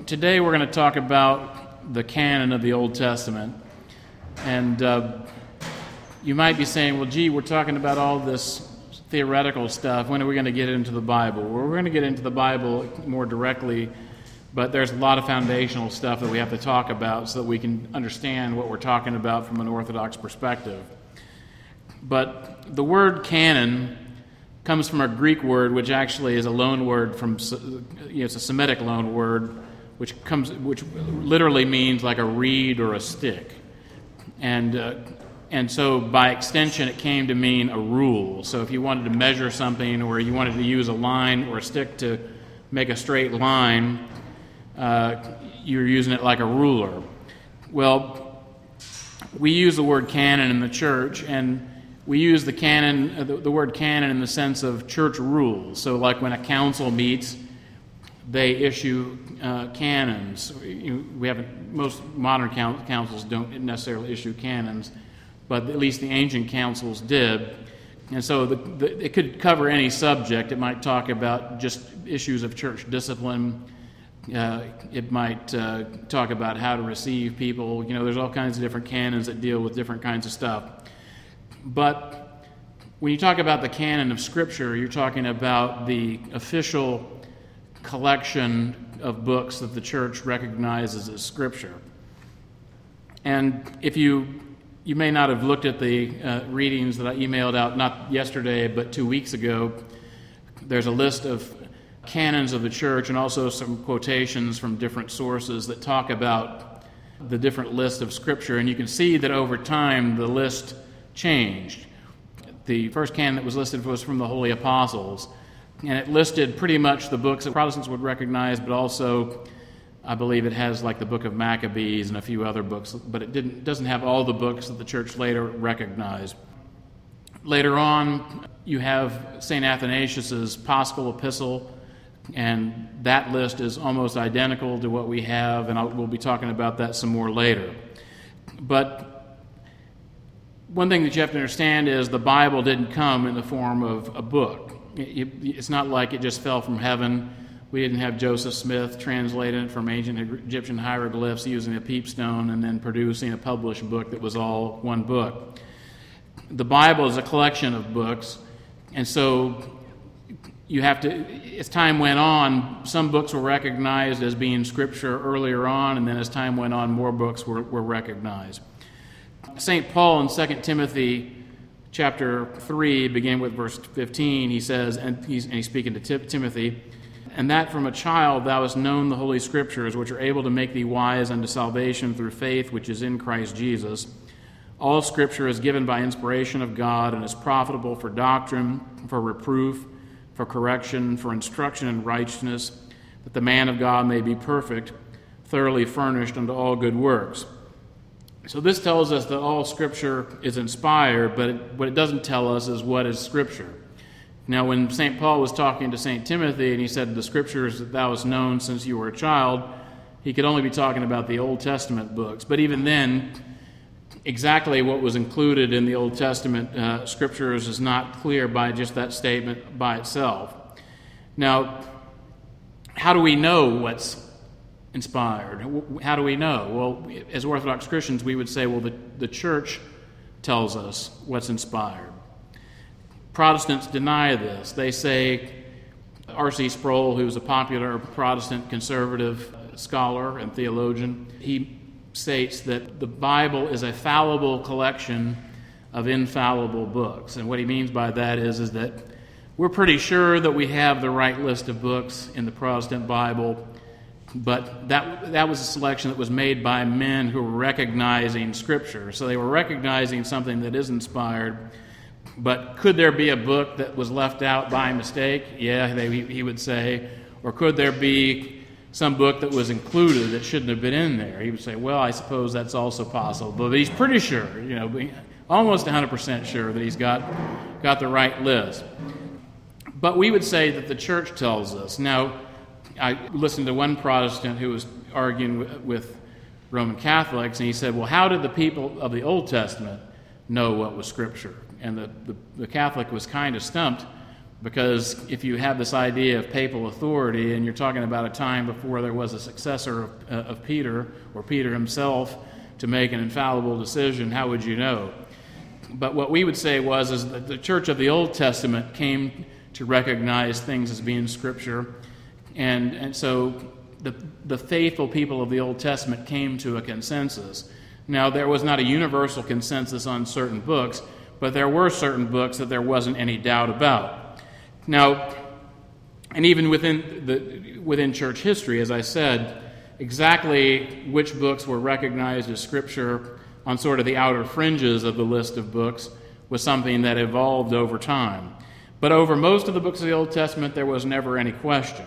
Today we're going to talk about the canon of the Old Testament. And you might be saying, well, gee, we're talking about all this theoretical stuff. When are we going to get into the Bible? Well, we're going to get into the Bible more directly, but there's a lot of foundational stuff that we have to talk about so that we can understand what we're talking about from an Orthodox perspective. But the word canon comes from a Greek word, which actually is a loan word from, it's a Semitic loan word, which literally means like a reed or a stick. And so by extension, it came to mean a rule. So if you wanted to measure something or you wanted to use a line or a stick to make a straight line, you're using it like a ruler. Well, we use the word canon in the church, and we use the word canon in the sense of church rules. So like when a council meets, they issue canons. Most modern councils don't necessarily issue canons, but at least the ancient councils did. And so it could cover any subject. It might talk about just issues of church discipline. It might talk about how to receive people. There's all kinds of different canons that deal with different kinds of stuff. But when you talk about the canon of Scripture, you're talking about the official collection of books that the church recognizes as Scripture. And if you may not have looked at the readings that I emailed out, not yesterday, but 2 weeks ago, there's a list of canons of the church and also some quotations from different sources that talk about the different lists of Scripture. And you can see that over time the list changed. The first canon that was listed was from the Holy Apostles, and it listed pretty much the books that Protestants would recognize, but also I believe it has like the Book of Maccabees and a few other books, but it doesn't have all the books that the church later recognized. Later on, you have St. Athanasius' Paschal Epistle, and that list is almost identical to what we have, and we'll be talking about that some more later. But one thing that you have to understand is the Bible didn't come in the form of a book. It's not like it just fell from heaven. We didn't have Joseph Smith translating it from ancient Egyptian hieroglyphs using a peepstone and then producing a published book that was all one book. The Bible is a collection of books, and so you have to, as time went on, some books were recognized as being Scripture earlier on, and then as time went on, more books were recognized. St. Paul in 2 Timothy chapter 3, beginning with verse 15, he says, and he's speaking to Timothy, "And that from a child thou hast known the Holy Scriptures, which are able to make thee wise unto salvation through faith which is in Christ Jesus. All Scripture is given by inspiration of God and is profitable for doctrine, for reproof, for correction, for instruction in righteousness, that the man of God may be perfect, thoroughly furnished unto all good works." So this tells us that all Scripture is inspired, but what it doesn't tell us is what is Scripture. Now, when St. Paul was talking to St. Timothy and he said, "The Scriptures that thou hast known since you were a child," he could only be talking about the Old Testament books. But even then, exactly what was included in the Old Testament Scriptures is not clear by just that statement by itself. Now, how do we know what's inspired? How do we know? Well, as Orthodox Christians, we would say, well, the church tells us what's inspired. Protestants deny this. They say, R.C. Sproul, who's a popular Protestant conservative scholar and theologian, he states that the Bible is a fallible collection of infallible books. And what he means by that is that we're pretty sure that we have the right list of books in the Protestant Bible, but that was a selection that was made by men who were recognizing Scripture. So they were recognizing something that is inspired. But could there be a book that was left out by mistake? Yeah, he would say. Or could there be some book that was included that shouldn't have been in there? He would say, well, I suppose that's also possible. But he's pretty sure, almost 100% sure that he's got the right list. But we would say that the church tells us. Now, I listened to one Protestant who was arguing with Roman Catholics, and he said, well, how did the people of the Old Testament know what was Scripture? And the Catholic was kind of stumped Because if you have this idea of papal authority and you're talking about a time before there was a successor of Peter, or Peter himself, to make an infallible decision, how would you know? But what we would say is that the church of the Old Testament came to recognize things as being Scripture, and so the faithful people of the Old Testament came to a consensus. Now, there was not a universal consensus on certain books, but there were certain books that there wasn't any doubt about. Now, and even within church history, as I said, exactly which books were recognized as Scripture on sort of the outer fringes of the list of books was something that evolved over time. But over most of the books of the Old Testament, there was never any question.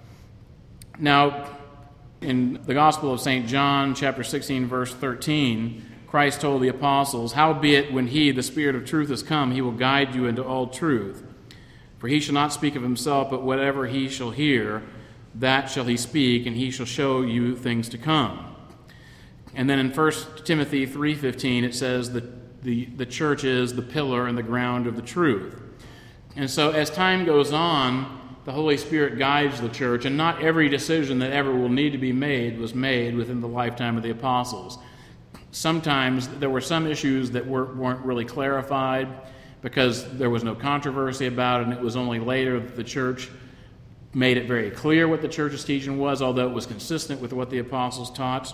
Now, in the Gospel of St. John, chapter 16, verse 13, Christ told the apostles, "Howbeit, when he, the Spirit of truth, is come, he will guide you into all truth. For he shall not speak of himself, but whatever he shall hear, that shall he speak, and he shall show you things to come." And then in 1 Timothy 3:15, it says that the church is the pillar and the ground of the truth. And so as time goes on, the Holy Spirit guides the church, and not every decision that ever will need to be made was made within the lifetime of the apostles. Sometimes there were some issues that weren't really clarified because there was no controversy about it, and it was only later that the church made it very clear what the church's teaching was, although it was consistent with what the apostles taught.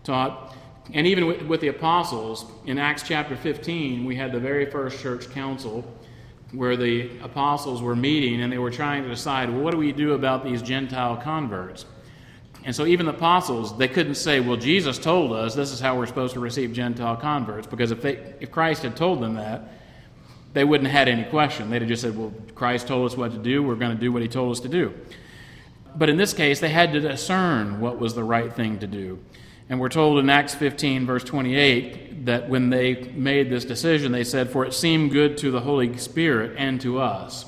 And even with the apostles, in Acts chapter 15, we had the very first church council where the apostles were meeting, and they were trying to decide, well, what do we do about these Gentile converts? And so even the apostles, they couldn't say, well, Jesus told us this is how we're supposed to receive Gentile converts, because if Christ had told them that, they wouldn't have had any question. They'd have just said, well, Christ told us what to do, we're going to do what he told us to do. But in this case, they had to discern what was the right thing to do. And we're told in Acts 15, verse 28, that when they made this decision, they said, "For it seemed good to the Holy Spirit and to us."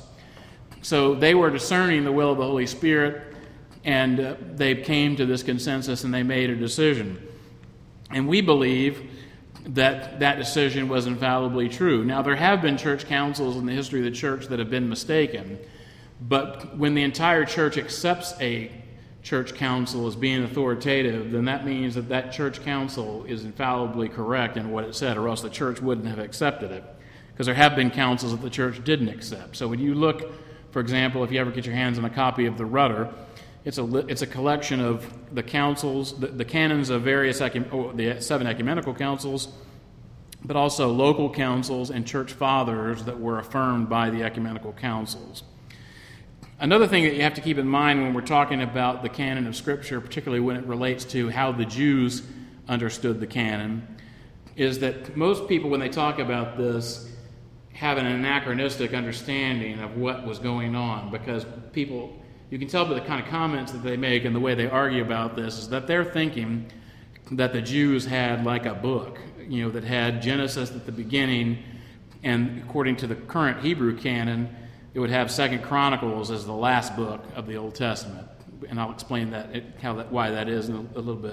So they were discerning the will of the Holy Spirit, and they came to this consensus and they made a decision. And we believe that that decision was infallibly true. Now, there have been church councils in the history of the church that have been mistaken, but when the entire church accepts a church council as being authoritative, then that means that that church council is infallibly correct in what it said, or else the church wouldn't have accepted it. Because there have been councils that the church didn't accept. So when you look, for example, if you ever get your hands on a copy of the Rudder, it's a collection of the councils, the canons of the 7 ecumenical councils, but also local councils and church fathers that were affirmed by the ecumenical councils. Another thing that you have to keep in mind when we're talking about the canon of Scripture, particularly when it relates to how the Jews understood the canon, is that most people, when they talk about this, have an anachronistic understanding of what was going on, because people, you can tell by the kind of comments that they make and the way they argue about this, is that they're thinking that the Jews had like a book, that had Genesis at the beginning, and according to the current Hebrew canon, it would have 2 Chronicles as the last book of the Old Testament. And I'll explain why that is in a little bit.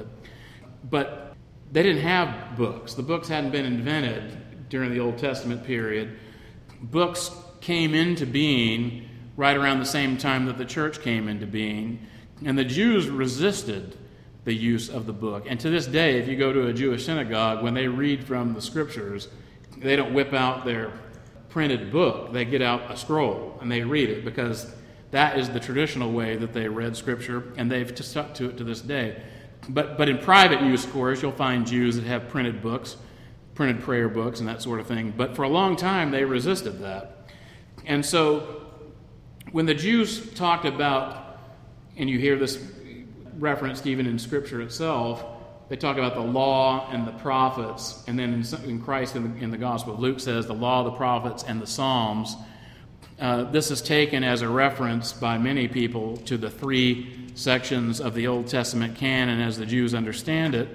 But they didn't have books. The books hadn't been invented during the Old Testament period. Books came into being right around the same time that the church came into being. And the Jews resisted the use of the book. And to this day, if you go to a Jewish synagogue, when they read from the Scriptures, they don't whip out their printed book. They get out a scroll and they read it, because that is the traditional way that they read Scripture, and they've stuck to it to this day. But in private use, of course, you'll find Jews that have printed books, printed prayer books and that sort of thing. But for a long time, they resisted that. And so when the Jews talked about, and you hear this referenced even in Scripture itself, they talk about the law and the prophets, and then in Christ in the Gospel of Luke says the law, the prophets, and the Psalms. This is taken as a reference by many people to the 3 sections of the Old Testament canon as the Jews understand it.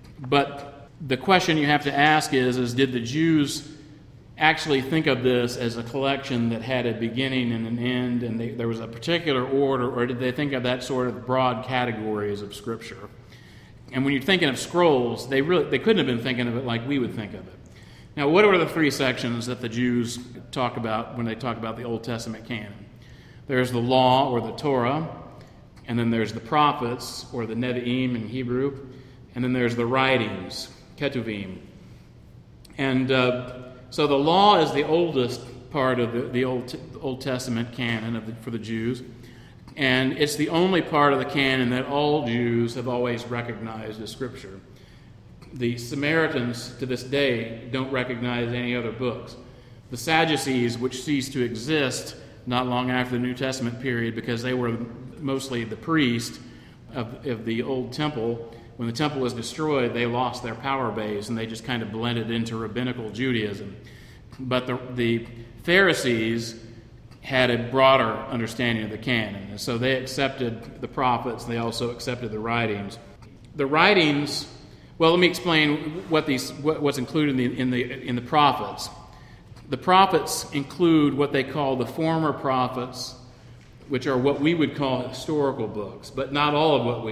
But the question you have to ask is did the Jews actually think of this as a collection that had a beginning and an end, and there was a particular order, or did they think of that sort of broad categories of Scripture? And when you're thinking of scrolls, they couldn't have been thinking of it like we would think of it. Now, what are the 3 sections that the Jews talk about when they talk about the Old Testament canon? There's the law, or the Torah, and then there's the prophets, or the Nevi'im in Hebrew, and then there's the writings, Ketuvim. And so the law is the oldest part of the Old Testament canon for the Jews, and it's the only part of the canon that all Jews have always recognized as Scripture. The Samaritans, to this day, don't recognize any other books. The Sadducees, which ceased to exist not long after the New Testament period because they were mostly the priest of the old temple, when the temple was destroyed, they lost their power base and they just kind of blended into rabbinical Judaism. But the Pharisees had a broader understanding of the canon, and so they accepted the prophets. They also accepted the writings. The writings. Well, let me explain what's included in the prophets. The prophets include what they call the former prophets, which are what we would call historical books, but not all of what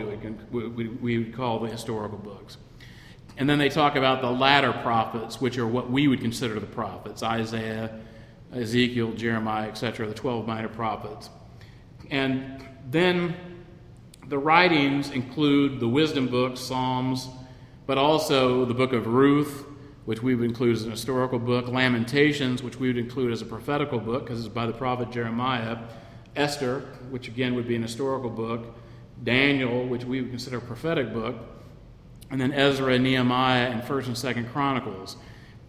we would call the historical books. And then they talk about the latter prophets, which are what we would consider the prophets: Isaiah, Ezekiel, Jeremiah, etc., the 12 minor prophets. And then the writings include the wisdom books, Psalms, but also the book of Ruth, which we would include as an historical book, Lamentations, which we would include as a prophetical book because it's by the prophet Jeremiah, Esther, which again would be an historical book, Daniel, which we would consider a prophetic book, and then Ezra, Nehemiah, and 1st and 2nd Chronicles.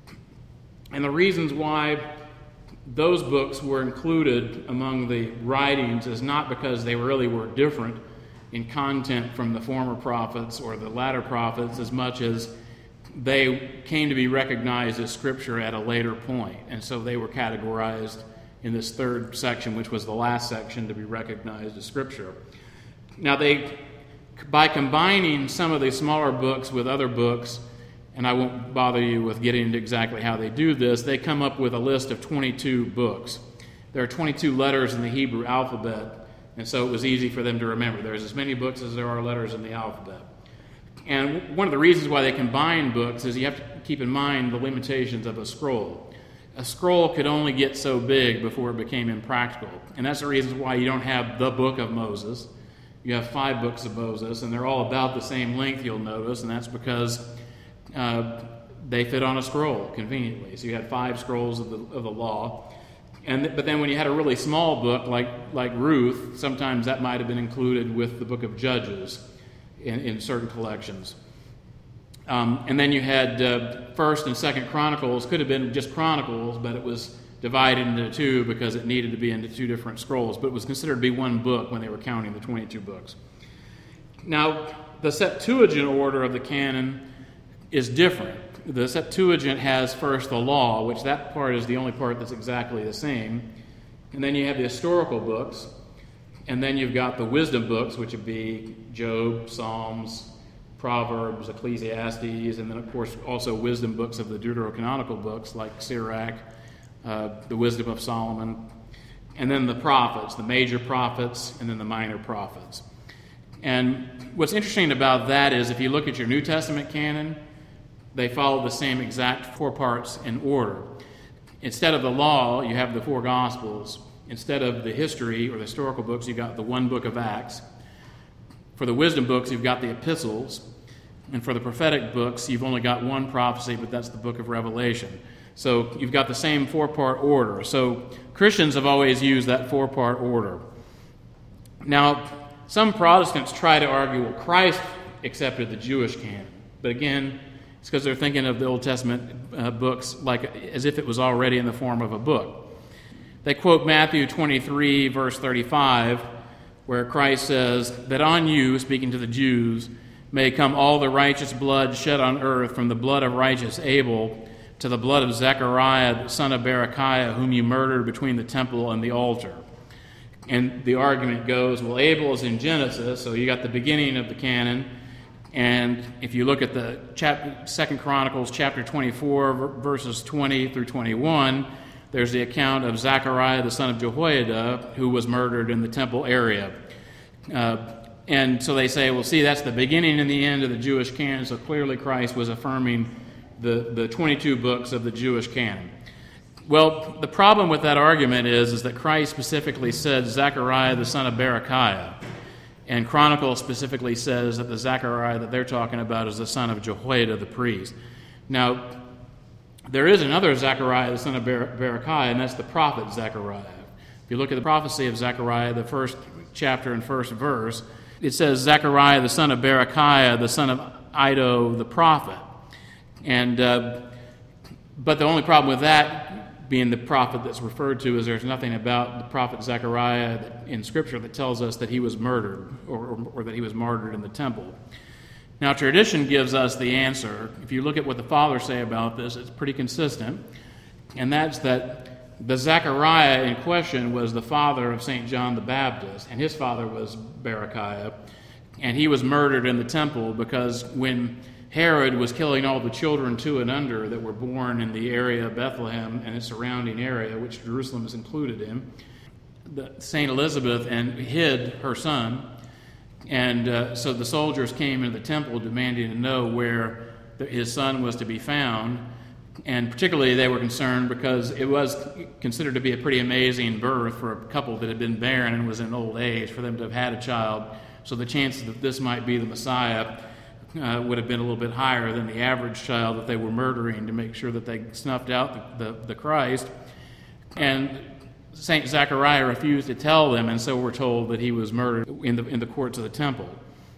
And the reasons why those books were included among the writings is not because they really were different in content from the former prophets or the latter prophets, as much as they came to be recognized as Scripture at a later point. And so they were categorized in this third section, which was the last section to be recognized as Scripture. Now, by combining some of the smaller books with other books, and I won't bother you with getting into exactly how they do this, they come up with a list of 22 books. There are 22 letters in the Hebrew alphabet, and so it was easy for them to remember. There's as many books as there are letters in the alphabet. And one of the reasons why they combine books is you have to keep in mind the limitations of a scroll. A scroll could only get so big before it became impractical. And that's the reason why you don't have the book of Moses. You have 5 books of Moses, and they're all about the same length, you'll notice, and that's because they fit on a scroll conveniently. So you had 5 scrolls of the law. But then when you had a really small book like Ruth, sometimes that might have been included with the book of Judges in certain collections. And then you had 1st and 2nd Chronicles. Could have been just Chronicles, but it was divided into 2 because it needed to be into 2 different scrolls. But it was considered to be one book when they were counting the 22 books. Now, the Septuagint order of the canon is different. The Septuagint has first the law, which that part is the only part that's exactly the same. And then you have the historical books. And then you've got the wisdom books, which would be Job, Psalms, Proverbs, Ecclesiastes, and then, of course, also wisdom books of the deuterocanonical books like Sirach, the Wisdom of Solomon, and then the prophets, the major prophets, and then the minor prophets. And what's interesting about that is if you look at your New Testament canon, they follow the same exact 4 parts in order. Instead of the law, you have the 4 Gospels. Instead of the history or the historical books, you've got the 1 book of Acts. For the wisdom books, you've got the epistles. And for the prophetic books, you've only got 1 prophecy, but that's the book of Revelation. So you've got the same 4-part order. So Christians have always used that 4-part order. Now, some Protestants try to argue, well, Christ accepted the Jewish canon. But again, it's because they're thinking of the Old Testament books like as if it was already in the form of a book. They quote Matthew 23, verse 35, where Christ says, that on you, speaking to the Jews, may come all the righteous blood shed on earth, from the blood of righteous Abel to the blood of Zechariah, the son of Berechiah, whom you murdered between the temple and the altar. And the argument goes, well, Abel is in Genesis, so you got the beginning of the canon. And if you look at the 2 Chronicles chapter 24, verses 20 through 21, there's the account of Zechariah, the son of Jehoiada, who was murdered in the temple area. And so they say, well, see, that's the beginning and the end of the Jewish canon, so clearly Christ was affirming the 22 books of the Jewish canon. Well, the problem with that argument is that Christ specifically said Zechariah the son of Berechiah, and Chronicle specifically says that the Zechariah that they're talking about is the son of Jehoiada the priest. Now, there is another Zechariah the son of Berechiah, and that's the prophet Zechariah. If you look at the prophecy of Zechariah, the first chapter and first verse, it says Zechariah the son of Berechiah, the son of Iddo the prophet. And but the only problem with that being the prophet that's referred to is there's nothing about the prophet Zechariah in Scripture that tells us that he was murdered or that he was martyred in the temple. Now, tradition gives us the answer. If you look at what the fathers say about this, it's pretty consistent, and that's that the Zechariah in question was the father of St. John the Baptist, and his father was Berechiah, and he was murdered in the temple because when Herod was killing all the children 2 and under that were born in the area of Bethlehem and its surrounding area, which Jerusalem is included in, St. Elizabeth hid her son. And so the soldiers came into the temple demanding to know where his son was to be found. And particularly they were concerned because it was considered to be a pretty amazing birth for a couple that had been barren and was in old age, for them to have had a child. So the chances that this might be the Messiah would have been a little bit higher than the average child that they were murdering to make sure that they snuffed out the Christ. And St. Zechariah refused to tell them, and so we're told that he was murdered in the courts of the temple.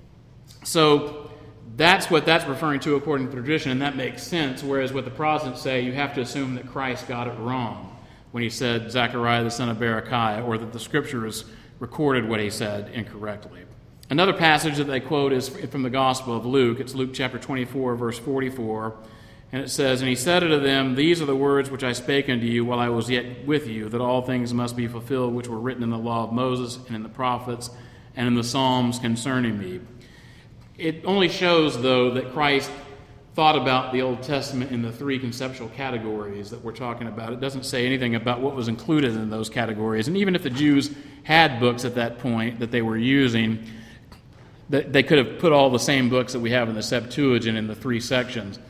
So that's what that's referring to according to tradition, and that makes sense, whereas what the Protestants say, you have to assume that Christ got it wrong when he said Zechariah the son of Berechiah, or that the Scriptures recorded what he said incorrectly. Another passage that they quote is from the Gospel of Luke. It's Luke chapter 24, verse 44. And it says, "And he said unto them, These are the words which I spake unto you while I was yet with you, that all things must be fulfilled which were written in the law of Moses and in the prophets and in the Psalms concerning me." It only shows, though, that Christ thought about the Old Testament in the 3 conceptual categories that we're talking about. It doesn't say anything about what was included in those categories. And even if the Jews had books at that point that they were using, they could have put all the same books that we have in the Septuagint in the 3 sections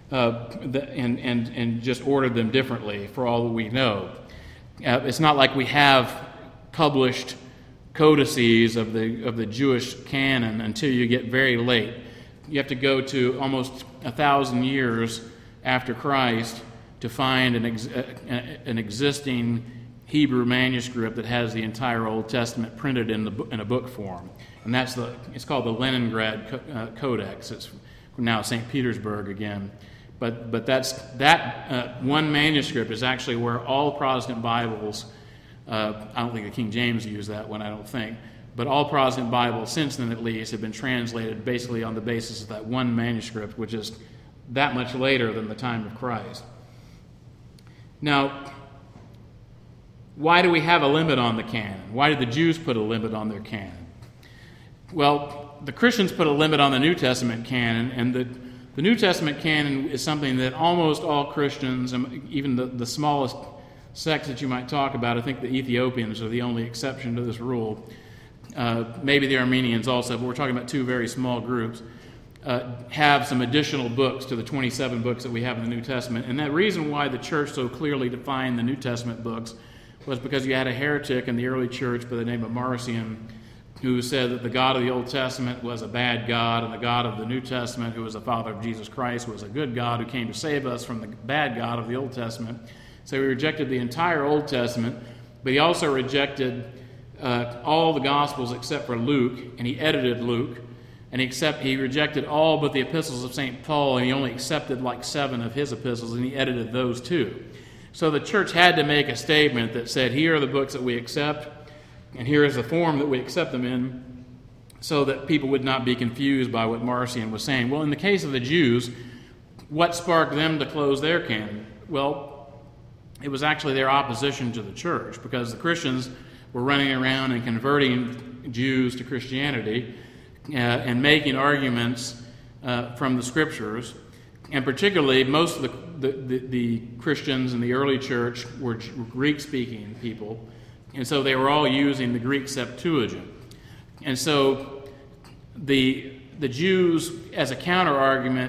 and just ordered them differently for all that we know. It's not like we have published codices of the Jewish canon until you get very late. You have to go to almost 1,000 years after Christ to find an existing Hebrew manuscript that has the entire Old Testament printed in a book form. And it's called the Leningrad Codex. It's now St. Petersburg again. But that one manuscript is actually where all Protestant Bibles, I don't think the King James used that one, I don't think, but all Protestant Bibles since then at least have been translated basically on the basis of that one manuscript, which is that much later than the time of Christ. Now, why do we have a limit on the canon? Why did the Jews put a limit on their canon? Well, the Christians put a limit on the New Testament canon, and the New Testament canon is something that almost all Christians, even the smallest sects that you might talk about, I think the Ethiopians are the only exception to this rule, maybe the Armenians also, but we're talking about 2 very small groups, have some additional books to the 27 books that we have in the New Testament. And the reason why the church so clearly defined the New Testament books was because you had a heretic in the early church by the name of Marcion, who said that the God of the Old Testament was a bad God, and the God of the New Testament, who was the Father of Jesus Christ, was a good God who came to save us from the bad God of the Old Testament. So he rejected the entire Old Testament, but he also rejected all the Gospels except for Luke, and he edited Luke, and he rejected all but the epistles of St. Paul, and he only accepted like 7 of his epistles, and he edited those too. So the church had to make a statement that said, here are the books that we accept, and here is the form that we accept them in, so that people would not be confused by what Marcion was saying. Well, in the case of the Jews, what sparked them to close their canon? Well, it was actually their opposition to the church, because the Christians were running around and converting Jews to Christianity and making arguments from the Scriptures. And particularly, most of the Christians in the early church were Greek-speaking people, and so they were all using the Greek Septuagint. And so the Jews, as a counter-argument,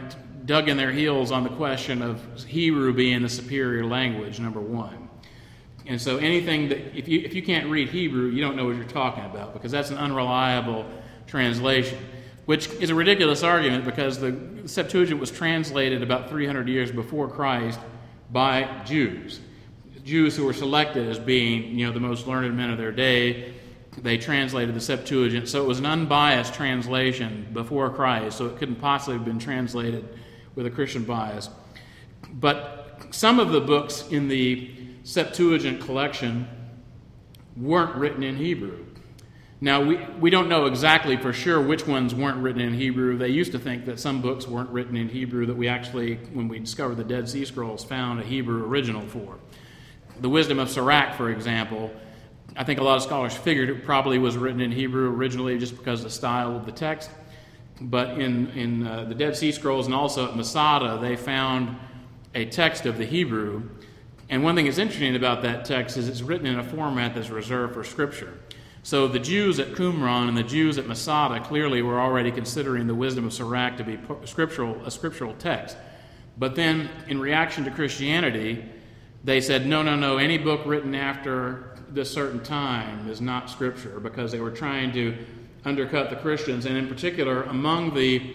dug in their heels on the question of Hebrew being the superior language, number one. And so anything that, if you can't read Hebrew, you don't know what you're talking about, because that's an unreliable translation, which is a ridiculous argument because the Septuagint was translated about 300 years before Christ by Jews who were selected as being, the most learned men of their day. They translated the Septuagint, so it was an unbiased translation before Christ, so it couldn't possibly have been translated with a Christian bias. But some of the books in the Septuagint collection weren't written in Hebrew. Now, we don't know exactly for sure which ones weren't written in Hebrew. They used to think that some books weren't written in Hebrew that we actually, when we discovered the Dead Sea Scrolls, found a Hebrew original for. The Wisdom of Sirach, for example, I think a lot of scholars figured it probably was written in Hebrew originally just because of the style of the text. But in the Dead Sea Scrolls and also at Masada, they found a text of the Hebrew. And one thing that's interesting about that text is it's written in a format that's reserved for Scripture. So the Jews at Qumran and the Jews at Masada clearly were already considering the Wisdom of Sirach to be a scriptural text. But then, in reaction to Christianity, they said, no, any book written after this certain time is not Scripture, because they were trying to undercut the Christians, and in particular, among the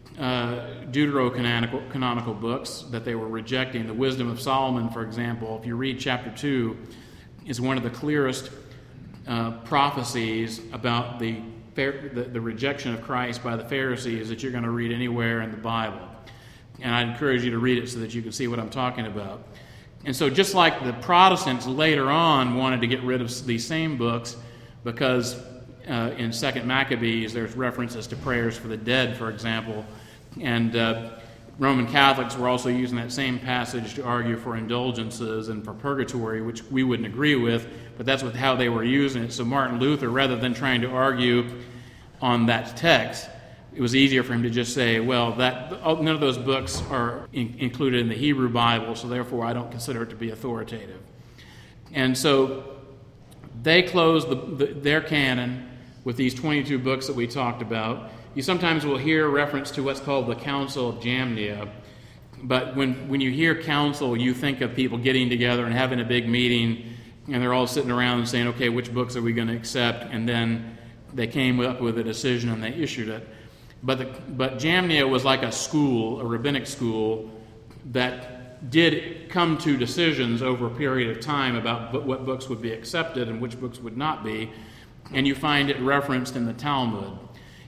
deuterocanonical books that they were rejecting, the Wisdom of Solomon, for example, if you read chapter 2, is one of the clearest prophecies about the rejection of Christ by the Pharisees that you're going to read anywhere in the Bible. And I'd encourage you to read it so that you can see what I'm talking about. And so just like the Protestants later on wanted to get rid of these same books because in 2 Maccabees there's references to prayers for the dead, for example, and Roman Catholics were also using that same passage to argue for indulgences and for purgatory, which we wouldn't agree with, but that's how they were using it. So Martin Luther, rather than trying to argue on that text, it was easier for him to just say, well, none of those books are included in the Hebrew Bible, so therefore I don't consider it to be authoritative. And so they closed their canon with these 22 books that we talked about. You sometimes will hear reference to what's called the Council of Jamnia, but when you hear council, you think of people getting together and having a big meeting, and they're all sitting around and saying, okay, which books are we going to accept? And then they came up with a decision and they issued it. But Jamnia was like a school, a rabbinic school, that did come to decisions over a period of time about what books would be accepted and which books would not be. And you find it referenced in the Talmud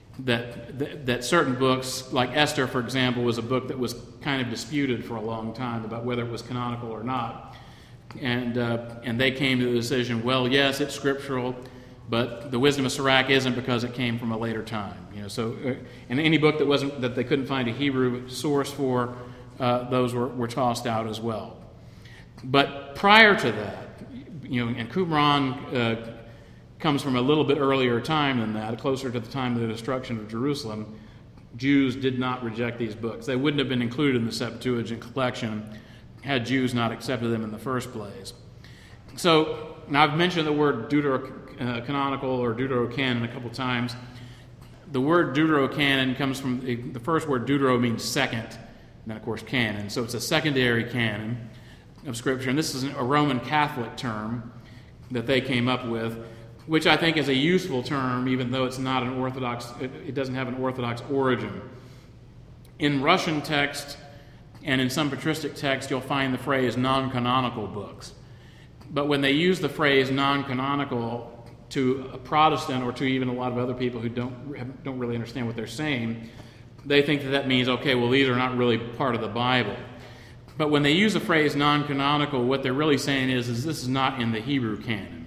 that certain books, like Esther, for example, was a book that was kind of disputed for a long time about whether it was canonical or not. And they came to the decision, well, yes, it's scriptural, but the Wisdom of Sirach isn't because it came from a later time. So, and any book that they couldn't find a Hebrew source for, those were tossed out as well. But prior to that, and Qumran comes from a little bit earlier time than that, closer to the time of the destruction of Jerusalem. Jews did not reject these books. They wouldn't have been included in the Septuagint collection had Jews not accepted them in the first place. So, now I've mentioned the word deuterocanonical or deuterocanon a couple times. The word deuterocanon comes from the first word. Deutero means second, and then of course canon. So it's a secondary canon of Scripture, and this is a Roman Catholic term that they came up with, which I think is a useful term, even though it's not an Orthodox. It doesn't have an Orthodox origin. In Russian text and in some patristic text, you'll find the phrase non-canonical books. But when they use the phrase non-canonical to a Protestant or to even a lot of other people who don't really understand what they're saying, they think that means, okay, well, these are not really part of the Bible. But when they use the phrase non-canonical, what they're really saying is this is not in the Hebrew canon.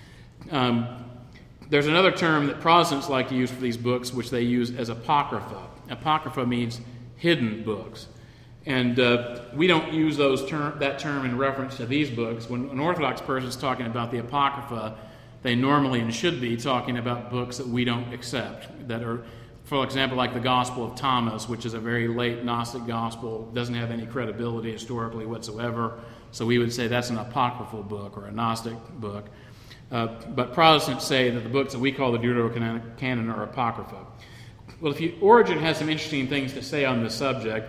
There's another term that Protestants like to use for these books, which they use as apocrypha. Apocrypha means hidden books. And we don't use that term in reference to these books. When an Orthodox person is talking about the Apocrypha, they normally and should be talking about books that we don't accept, that are, for example, like the Gospel of Thomas, which is a very late Gnostic gospel, doesn't have any credibility historically whatsoever. So we would say that's an apocryphal book or a Gnostic book. But Protestants say that the books that we call the Deuterocanon are apocrypha. Well, Origen has some interesting things to say on this subject.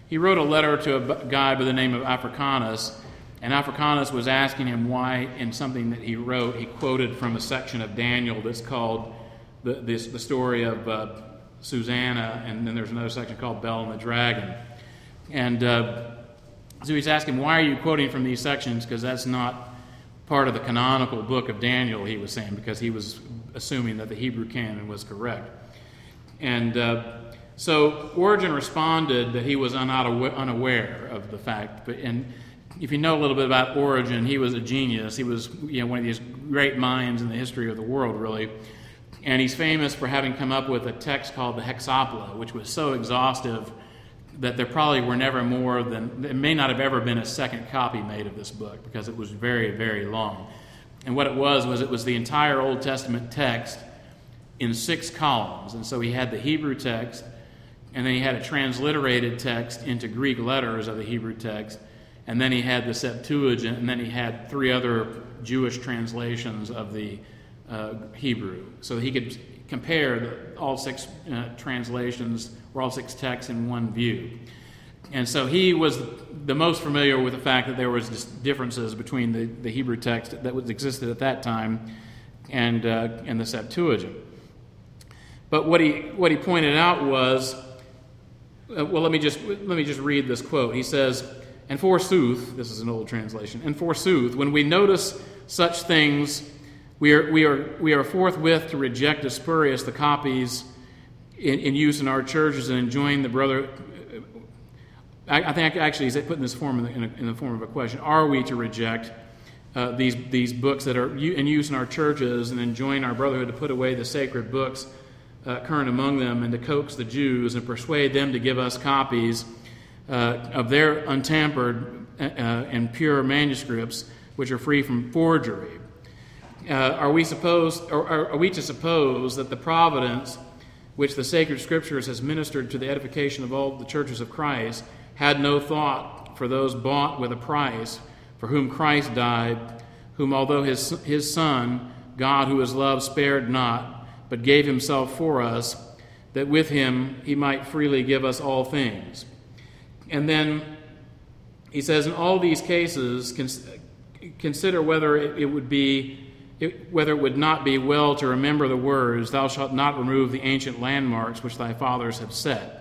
he wrote a letter to a guy by the name of Africanus, and Africanus was asking him why, in something that he wrote, he quoted from a section of Daniel that's called the story of Susanna, and then there's another section called Bel and the Dragon. And so he's asking, why are you quoting from these sections? Because that's not part of the canonical book of Daniel, he was saying, because he was assuming that the Hebrew canon was correct. And so Origen responded that he was unaware of the fact. And if you know a little bit about Origen, he was a genius. He was one of these great minds in the history of the world, really. And he's famous for having come up with a text called the Hexapla, which was so exhaustive that there probably were never more than, there may not have ever been a second copy made of this book because it was very, very long. And what it was the entire Old Testament text in 6 columns. And so he had the Hebrew text, and then he had a transliterated text into Greek letters of the Hebrew text, and then he had the Septuagint, and then he had 3 other Jewish translations of the Hebrew. So he could compare all 6 translations or all 6 texts in one view. And so he was the most familiar with the fact that there was differences between the Hebrew text that existed at that time and the Septuagint. But what he pointed out was, let me just read this quote. He says, "And forsooth," this is an old translation, "and forsooth, when we notice such things, we are forthwith to reject as spurious the copies in use in our churches and enjoin the brother." I think actually he's putting this form in the form of a question. Are we to reject these books that are in use in our churches and enjoin our brotherhood to put away the sacred books current among them, and to coax the Jews and persuade them to give us copies of their untampered and pure manuscripts, which are free from forgery? Are we to suppose that the providence which the sacred Scriptures has ministered to the edification of all the churches of Christ had no thought for those bought with a price, for whom Christ died, whom although his Son, God who is love, spared not, but gave himself for us, that with him he might freely give us all things? And then he says, in all these cases, consider whether it would not be well to remember the words, "Thou shalt not remove the ancient landmarks which thy fathers have set."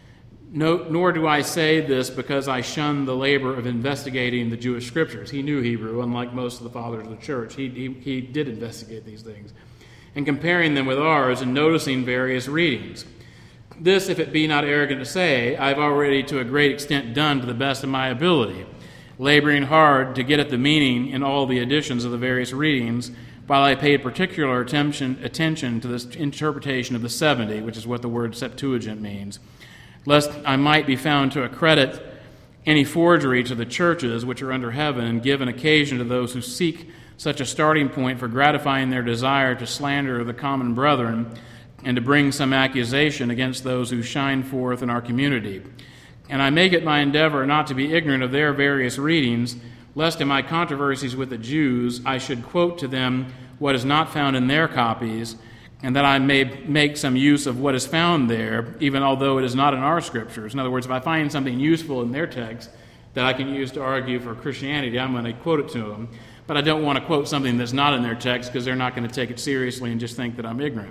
Nor do I say this because I shun the labor of investigating the Jewish Scriptures. He knew Hebrew, unlike most of the fathers of the church. He did investigate these things, and comparing them with ours and noticing various readings. This, if it be not arrogant to say, I have already to a great extent done to the best of my ability, laboring hard to get at the meaning in all the editions of the various readings, while I paid particular attention to this interpretation of the 70, which is what the word Septuagint means, lest I might be found to accredit any forgery to the churches which are under heaven, and give an occasion to those who seek such a starting point for gratifying their desire to slander the common brethren, and to bring some accusation against those who shine forth in our community. And I make it my endeavor not to be ignorant of their various readings, lest in my controversies with the Jews I should quote to them what is not found in their copies, and that I may make some use of what is found there, even although it is not in our Scriptures. In other words, if I find something useful in their text that I can use to argue for Christianity, I'm going to quote it to them. But I don't want to quote something that's not in their text, because they're not going to take it seriously and just think that I'm ignorant.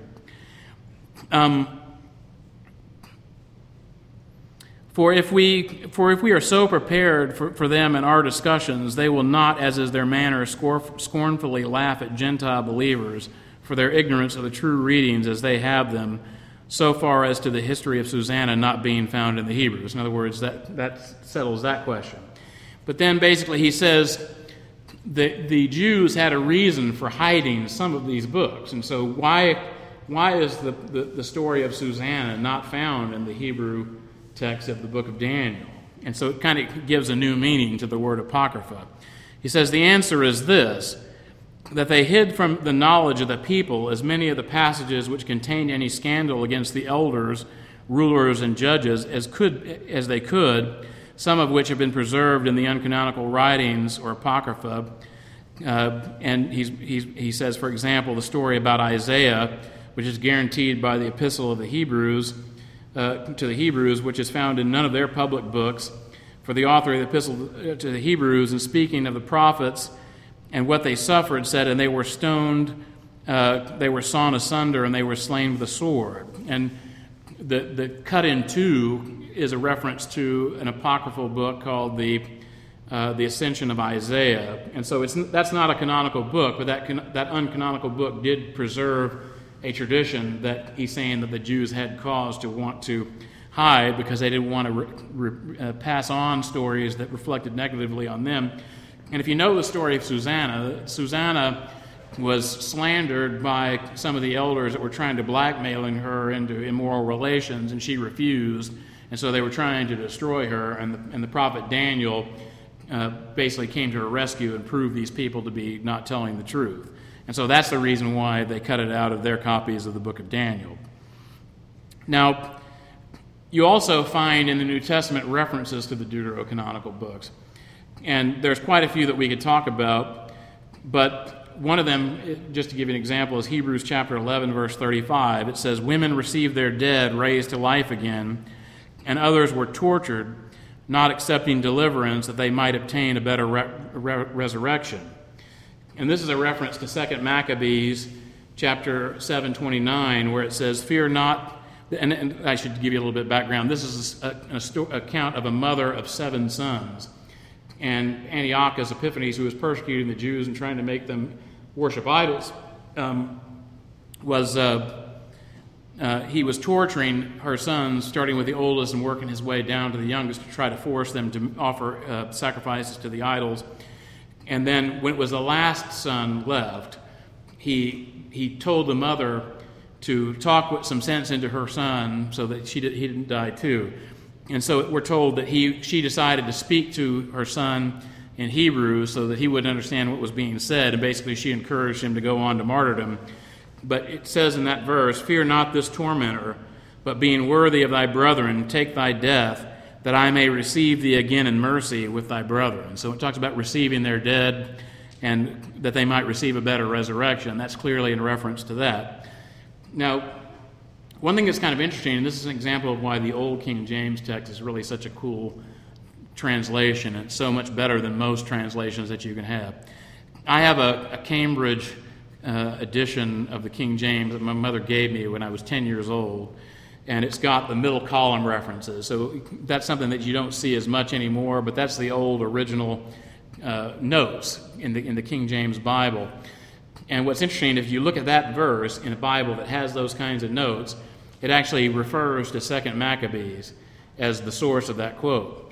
For if we are so prepared for them in our discussions, they will not, as is their manner, scornfully laugh at Gentile believers for their ignorance of the true readings as they have them, so far as to the history of Susanna not being found in the Hebrews. In other words, that settles that question. But then basically he says the Jews had a reason for hiding some of these books. And so why is the story of Susanna not found in the Hebrew text of the book of Daniel? And so it kind of gives a new meaning to the word apocrypha. He says the answer is this, that they hid from the knowledge of the people as many of the passages which contained any scandal against the elders, rulers, and judges as they could, some of which have been preserved in the uncanonical writings or apocrypha. And he says, for example, the story about Isaiah, which is guaranteed by the Epistle of the Hebrews, to the Hebrews, which is found in none of their public books. For the author of the epistle to the Hebrews, in speaking of the prophets and what they suffered, said, "And they were stoned, they were sawn asunder, and they were slain with the sword." And the cut in two is a reference to an apocryphal book called the Ascension of Isaiah. And so that's not a canonical book, but that uncanonical book did preserve a tradition that he's saying that the Jews had cause to want to hide because they didn't want to pass on stories that reflected negatively on them. And if you know the story of Susanna was slandered by some of the elders that were trying to blackmailing her into immoral relations, and she refused. And so they were trying to destroy her, and the prophet Daniel basically came to her rescue and proved these people to be not telling the truth. And so that's the reason why they cut it out of their copies of the book of Daniel. Now, you also find in the New Testament references to the deuterocanonical books. And there's quite a few that we could talk about, but one of them, just to give you an example, is Hebrews chapter 11, verse 35. It says, "Women received their dead raised to life again, and others were tortured, not accepting deliverance, that they might obtain a better resurrection." And this is a reference to 2 Maccabees chapter 7:29, where it says, "Fear not," and I should give you a little bit of background. This is an account of a mother of 7 sons. And Antiochus Epiphanes, who was persecuting the Jews and trying to make them worship idols, he was torturing her sons, starting with the oldest and working his way down to the youngest to try to force them to offer sacrifices to the idols. And then when it was the last son left, he told the mother to talk some sense into her son so that he didn't die too. And so we're told that she decided to speak to her son in Hebrew so that he would understand what was being said, and basically she encouraged him to go on to martyrdom. But it says in that verse, "Fear not this tormentor, but being worthy of thy brethren, take thy death, that I may receive thee again in mercy with thy brethren." So it talks about receiving their dead and that they might receive a better resurrection. That's clearly in reference to that. Now, one thing that's kind of interesting, and this is an example of why the Old King James text is really such a cool translation. It's so much better than most translations that you can have. I have a Cambridge edition of the King James that my mother gave me when I was 10 years old, and it's got the middle column references. So that's something that you don't see as much anymore, but that's the old original notes in the King James Bible. And what's interesting, if you look at that verse in a Bible that has those kinds of notes, it actually refers to 2 Maccabees as the source of that quote,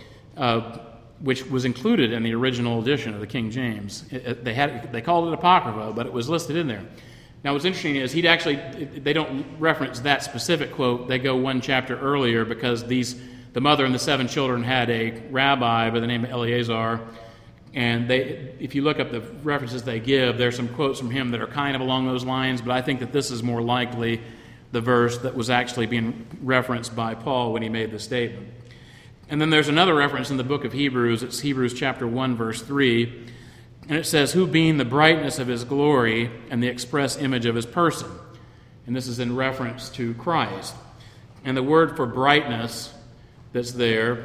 which was included in the original edition of the King James. They called it Apocrypha, but it was listed in there. Now, what's interesting is they don't reference that specific quote. They go one chapter earlier because the mother and the 7 children had a rabbi by the name of Eleazar. And if you look up the references they give, there's some quotes from him that are kind of along those lines, but I think that this is more likely the verse that was actually being referenced by Paul when he made the statement. And then there's another reference in the book of Hebrews. It's Hebrews chapter 1, verse 3. And it says, "Who being the brightness of his glory and the express image of his person." And this is in reference to Christ. And the word for brightness that's there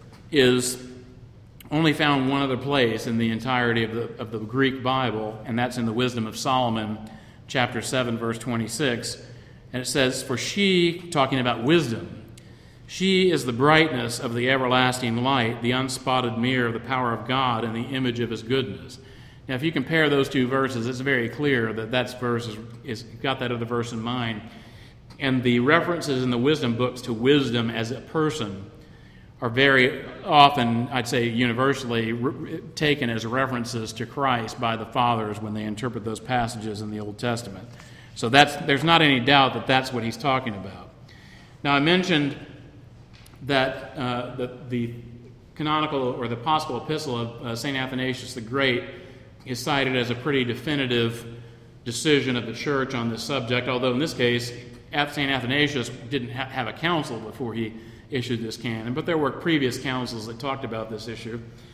is only found one other place in the entirety of the Greek Bible, and that's in the Wisdom of Solomon, chapter 7, verse 26. And it says, "For she," talking about wisdom, "she is the brightness of the everlasting light, the unspotted mirror of the power of God and the image of his goodness." Now, if you compare those two verses, it's very clear that that verse is got that other verse in mind. And the references in the wisdom books to wisdom as a person are very often, I'd say universally, taken as references to Christ by the fathers when they interpret those passages in the Old Testament. So there's not any doubt that that's what he's talking about. Now, I mentioned that the canonical or the apostle epistle of St. Athanasius the Great is cited as a pretty definitive decision of the church on this subject, although in this case, St. Athanasius didn't have a council before he issued this canon, but there were previous councils that talked about this issue.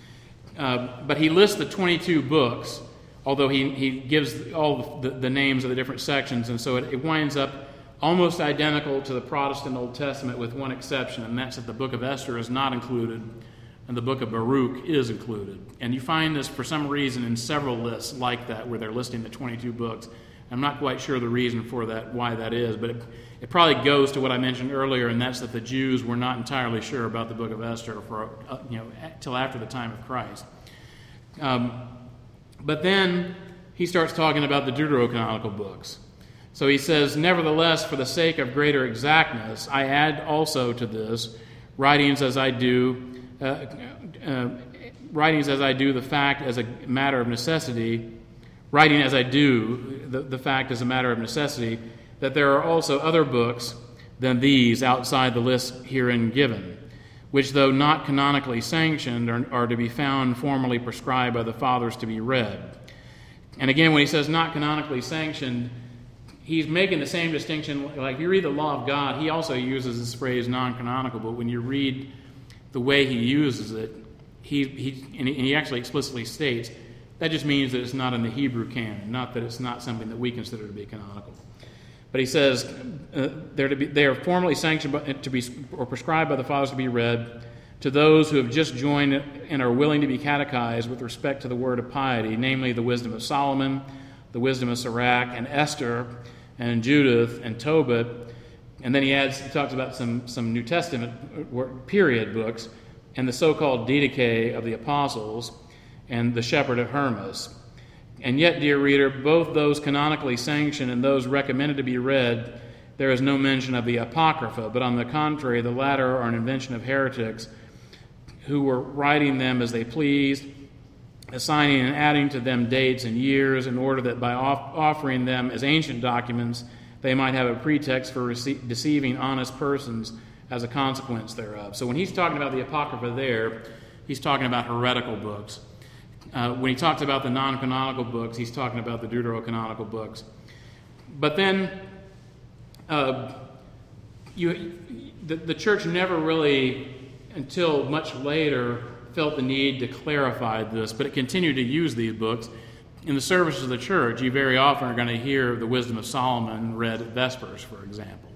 But he lists the 22 books, although he gives all the names of the different sections, and so it winds up almost identical to the Protestant Old Testament with one exception, and that's that the book of Esther is not included and the book of Baruch is included. And you find this for some reason in several lists like that where they're listing the 22 books. I'm not quite sure the reason for that, why that is, but it probably goes to what I mentioned earlier, and that's that the Jews were not entirely sure about the book of Esther for till after the time of Christ. But then he starts talking about the deuterocanonical books. So he says, "Nevertheless, for the sake of greater exactness, I add also to this writings as I do the fact as a matter of necessity, writing as I do the fact as a matter of necessity, that there are also other books than these outside the list herein given, which though not canonically sanctioned are to be found formally prescribed by the fathers to be read." And again, when he says not canonically sanctioned, he's making the same distinction. Like if you read the law of God, he also uses this phrase non-canonical, but when you read the way he uses it, he actually explicitly states that just means that it's not in the Hebrew canon, not that it's not something that we consider to be canonical. But he says they are formally sanctioned to be or prescribed by the fathers to be read to those who have just joined and are willing to be catechized with respect to the word of piety, namely the wisdom of Solomon, the wisdom of Sirach, and Esther, and Judith, and Tobit. And then he talks about some New Testament period books, and the so-called Didache of the Apostles, and the Shepherd of Hermas. And yet, dear reader, both those canonically sanctioned and those recommended to be read, there is no mention of the Apocrypha, but on the contrary, the latter are an invention of heretics who were writing them as they pleased, assigning and adding to them dates and years in order that by offering them as ancient documents, they might have a pretext for deceiving honest persons as a consequence thereof. So when he's talking about the Apocrypha there, he's talking about heretical books. When he talks about the non-canonical books, he's talking about the deuterocanonical books. But then the church never really, until much later, felt the need to clarify this, but it continued to use these books. In the services of the church, you very often are going to hear the Wisdom of Solomon read at Vespers, for example.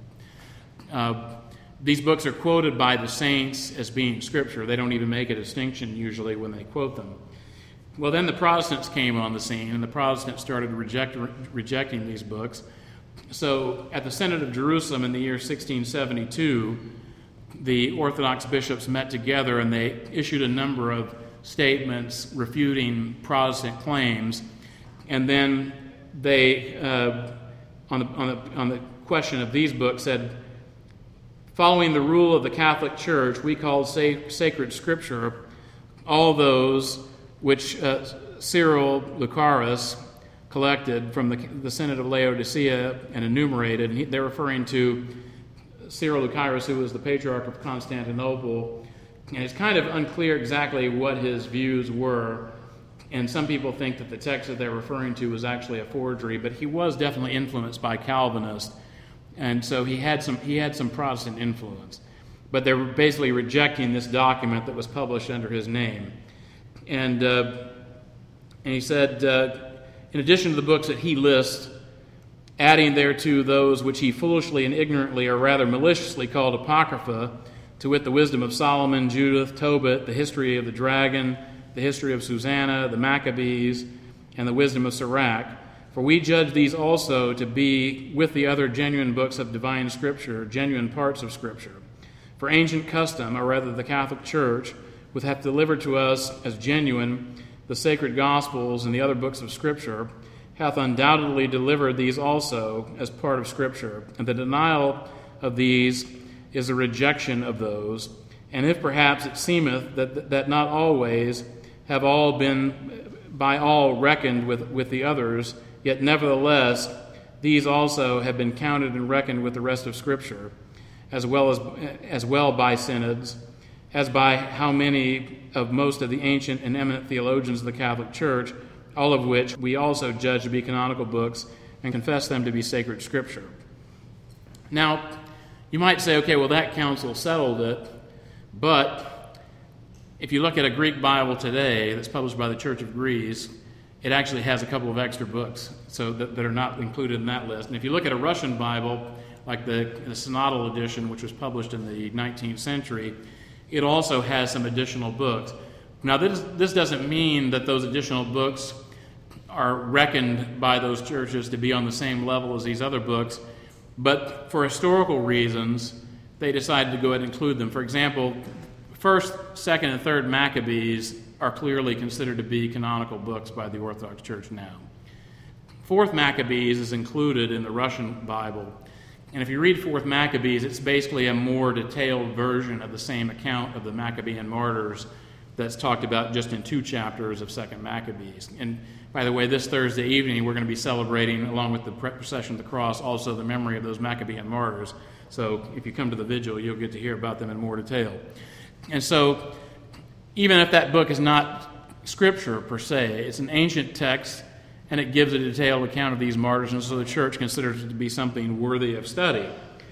These books are quoted by the saints as being Scripture. They don't even make a distinction usually when they quote them. Well, then the Protestants came on the scene, and the Protestants started rejecting these books. So at the Synod of Jerusalem in the year 1672, the Orthodox bishops met together and they issued a number of statements refuting Protestant claims. And then they, on the question of these books, said, "Following the rule of the Catholic Church, we call sacred Scripture all those which Cyril Lucaris collected from the Synod of Laodicea and enumerated." And they're referring to Cyril Lucaris, who was the Patriarch of Constantinople. And it's kind of unclear exactly what his views were. And some people think that the text that they're referring to was actually a forgery, but he was definitely influenced by Calvinists. And so he had some Protestant influence. But they were basically rejecting this document that was published under his name. And he said, in addition to the books that he lists, adding thereto those which he foolishly and ignorantly, or rather maliciously, called Apocrypha, to wit, the Wisdom of Solomon, Judith, Tobit, the history of the dragon, the history of Susanna, the Maccabees, and the Wisdom of Sirach. For we judge these also to be, with the other genuine books of divine Scripture, genuine parts of Scripture. For ancient custom, or rather the Catholic Church, would have delivered to us as genuine the sacred Gospels and the other books of Scripture, hath undoubtedly delivered these also as part of Scripture. And the denial of these is a rejection of those. And if perhaps it seemeth that not always have all been by all reckoned with the others, yet nevertheless these also have been counted and reckoned with the rest of Scripture, as well by synods, as by how many of most of the ancient and eminent theologians of the Catholic Church, all of which we also judge to be canonical books and confess them to be sacred Scripture. Now, you might say, okay, well, that council settled it, but if you look at a Greek Bible today that's published by the Church of Greece, it actually has a couple of extra books that are not included in that list. And if you look at a Russian Bible, like the Synodal edition, which was published in the 19th century, it also has some additional books. Now, this doesn't mean that those additional books are reckoned by those churches to be on the same level as these other books, but for historical reasons, they decided to go ahead and include them. For example, 1st, 2nd, and 3rd Maccabees are clearly considered to be canonical books by the Orthodox Church now. 4th Maccabees is included in the Russian Bible, and if you read 4th Maccabees, it's basically a more detailed version of the same account of the Maccabean martyrs that's talked about just in 2 chapters of 2nd Maccabees. And by the way, this Thursday evening, we're going to be celebrating, along with the procession of the cross, also the memory of those Maccabean martyrs. So if you come to the vigil, you'll get to hear about them in more detail. And so even if that book is not scripture per se, it's an ancient text, and it gives a detailed account of these martyrs, and so the church considers it to be something worthy of study.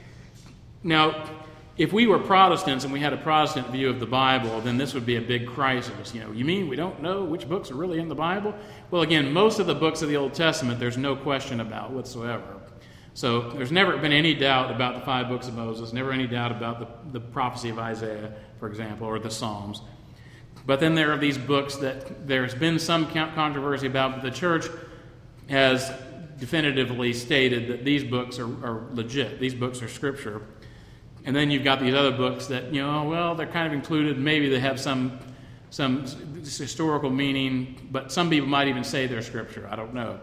Now, if we were Protestants and we had a Protestant view of the Bible, then this would be a big crisis. You mean we don't know which books are really in the Bible? Well, again, most of the books of the Old Testament, there's no question about whatsoever. So there's never been any doubt about the 5 books of Moses, never any doubt about the prophecy of Isaiah, for example, or the Psalms. But then there are these books that there's been some controversy about, but the church has definitively stated that these books are legit. These books are scripture. And then you've got these other books that, they're kind of included. Maybe they have some historical meaning, but some people might even say they're scripture. I don't know.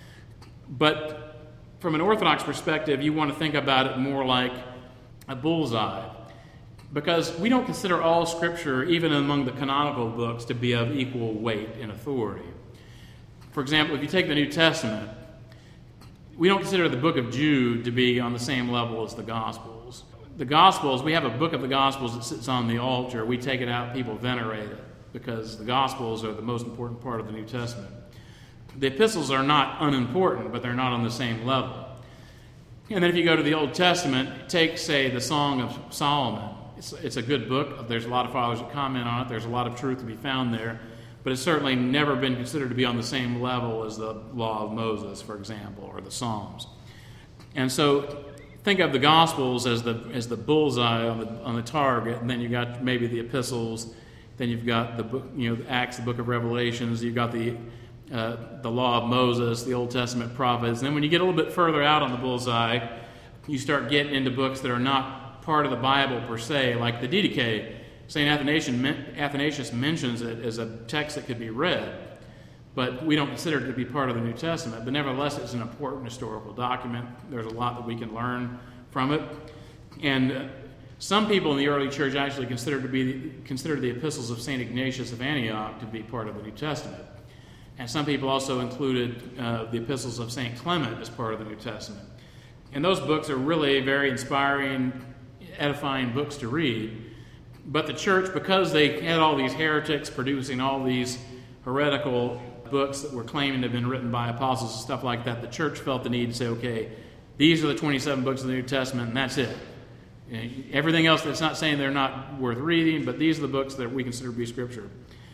But from an Orthodox perspective, you want to think about it more like a bullseye, because we don't consider all scripture, even among the canonical books, to be of equal weight and authority. For example, if you take the New Testament, we don't consider the book of Jude to be on the same level as the Gospels. The Gospels, we have a book of the Gospels that sits on the altar. We take it out, people venerate it, because the Gospels are the most important part of the New Testament. The epistles are not unimportant, but they're not on the same level. And then if you go to the Old Testament, take, say, the Song of Solomon. It's a good book. There's a lot of fathers that comment on it. There's a lot of truth to be found there. But it's certainly never been considered to be on the same level as the Law of Moses, for example, or the Psalms. And so think of the Gospels as the bullseye on the target, and then you've got maybe the epistles, then you've got the book, Acts, the book of Revelations, you've got the Law of Moses, the Old Testament prophets. And then when you get a little bit further out on the bullseye, you start getting into books that are not part of the Bible per se, like the Didache. St. Athanasius mentions it as a text that could be read, but we don't consider it to be part of the New Testament. But nevertheless, it's an important historical document. There's a lot that we can learn from it. And some people in the early church actually considered the epistles of St. Ignatius of Antioch to be part of the New Testament. And some people also included the epistles of St. Clement as part of the New Testament. And those books are really very inspiring, edifying books to read. But the church, because they had all these heretics producing all these heretical books that were claiming to have been written by apostles and stuff like that, the church felt the need to say, okay, these are the 27 books of the New Testament, and that's it. Everything else, that's not saying they're not worth reading, but these are the books that we consider to be scripture.